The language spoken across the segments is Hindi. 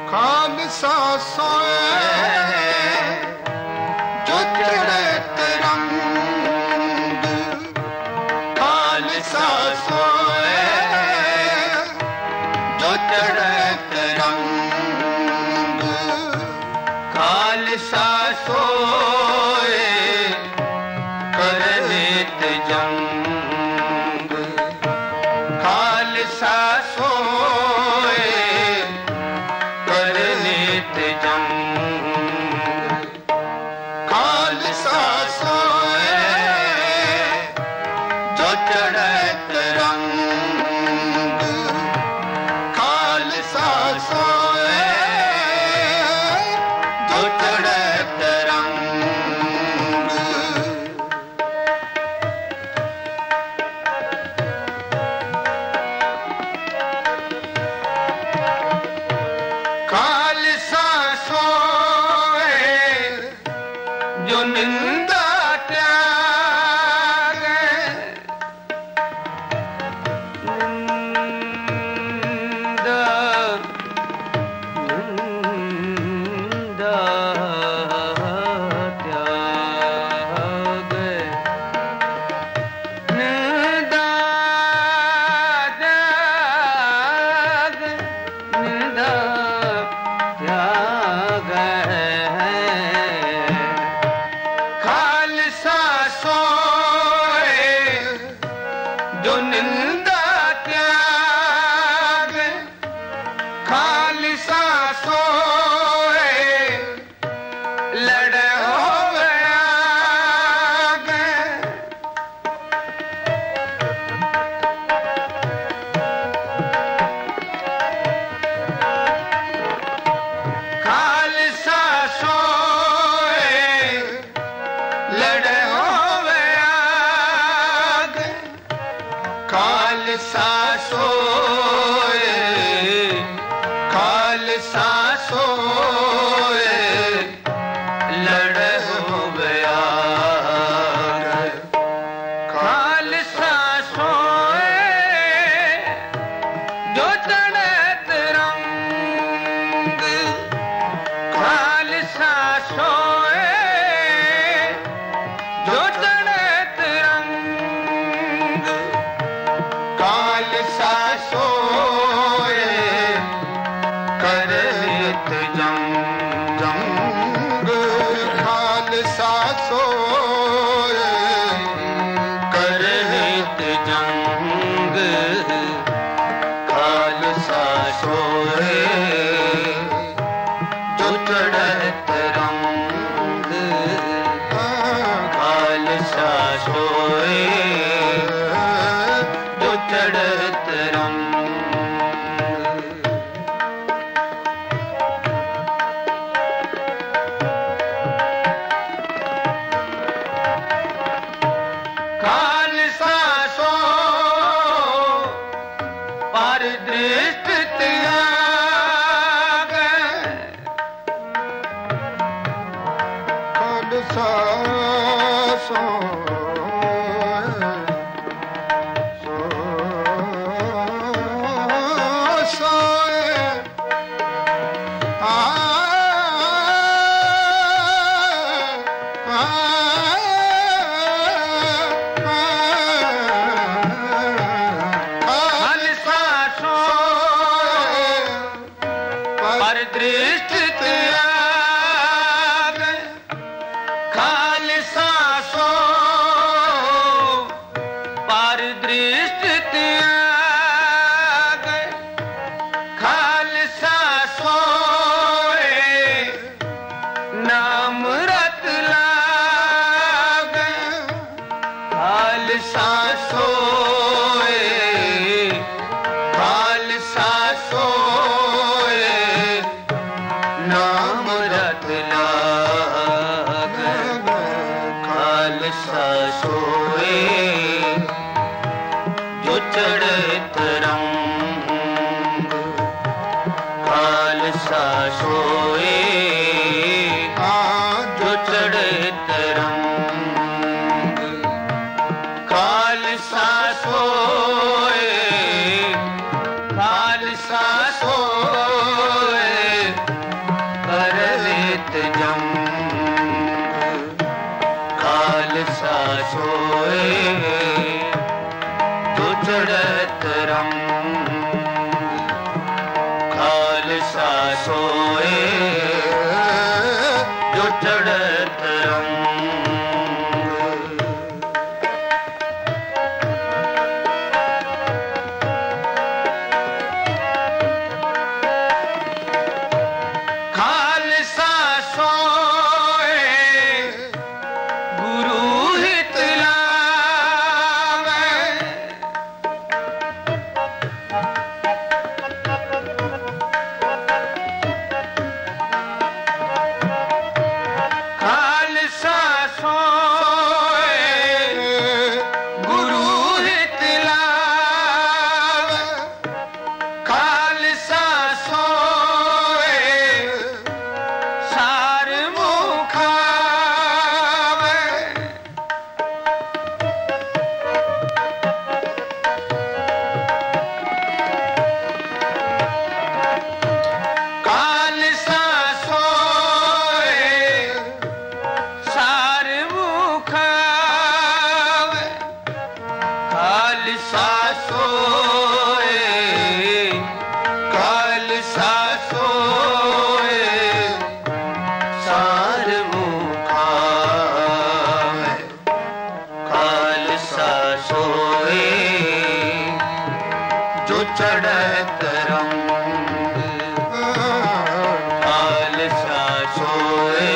खालसा सोए जो चढ़े तिरंग, खालसा सोए जो चढ़े तिरंग, खालसा सोए कर नित जंग, खालसा सोए कर नित जंग, खालसा सोए जो चढ़े तिरंग, खालसा सोए जो चढ़े तिरंग। खालसा सोए जो निंदा त्यागे, निंदा निंदा त्यागे, निंदा त्यागे, निंदा त्याग है। खालसा सोए जो निंदा त्याग, खालसा सोए लड़े होवे आगे, खालसा सोए लड़े होवे आगे, खालसा सोए, खालसा सोए लड़े होवे आगे, खालसा सोए जो चढ़े तिरंग, खालसा सोए जो चढ़े तिरंग, खालसा सोए कर नित जंग, जंग, खालसा सोए कर नित जंग, खालसा सोए जो चढ़े तिरंग, खालसा सोए जो चढ़े तिरंग। खालसा सो पर दृष्टि त्याग, खालसा सो सोए खालसा सोए पर दृष्टि त्याग, खालसा सो पर दृष्टि त्याग, खालसा सोए नाम रत लाग, खालसा सोए, खालसा सोए नाम रत लाग, खालसा सोए जो चढ़े तिरंग, खालसा सोए जो चढ़े तिरंग, खालसा सोए, खालसा सोए चढ़त रंग खालसा सोए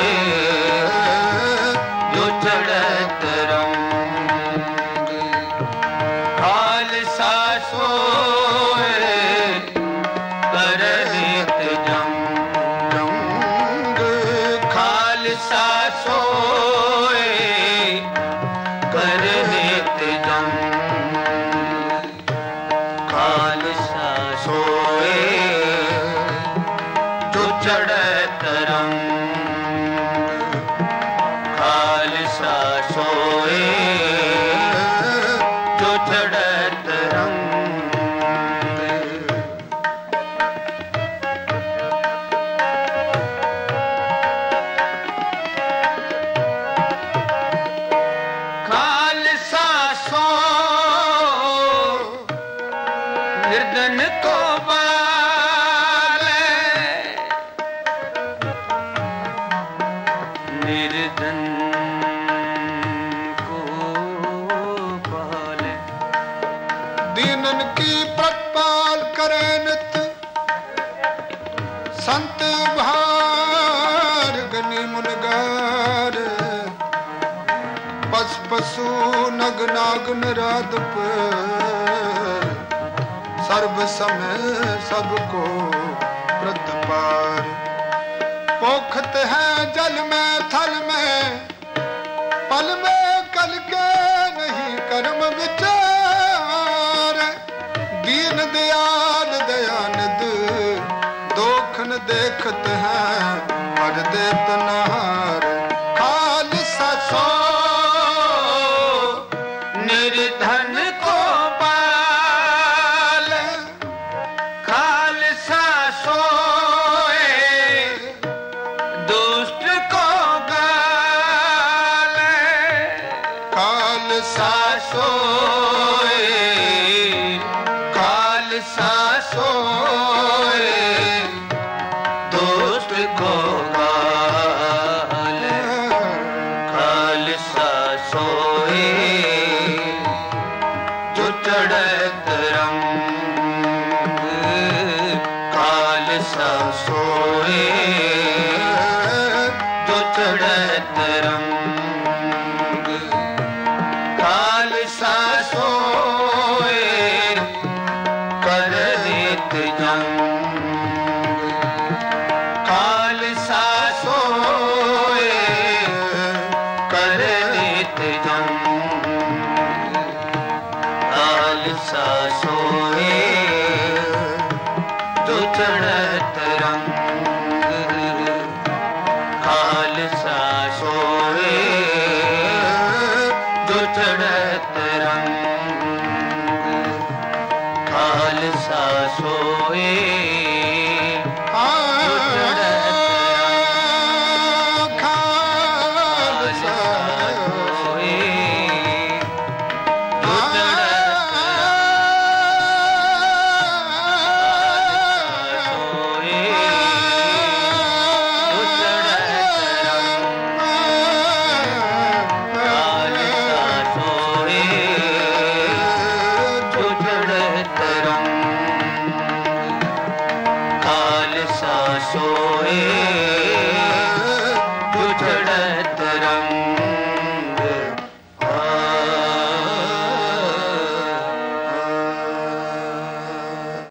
जो चढ़त रंग खालसा सोए कर नित जंग खालसा सोए कर नित जंग खालसा सोए जो चढ़त रंग खालसा सोए जो चढ़त रंग खालसा सो निर्धन को बाले निर्धन को बाले दीनन की प्रतिपाल करे नित संत भार गनी मुनगार पस पशु नग नाग निरादप सर्व समय सबको प्रतिपार पोखत है जल में थल में पल में कल के नहीं कर्म विचार दीन दयाल दयानिध दोखन देखत हैं पर देत नहार खालसा सो निर्धन को पाल खालसा सोए दुष्ट को गाल खालसा सोए खालसा सोए दुष्ट को गाल खालसा सोए जो चढ़त रंग खालसा सोए जो चढ़त रंग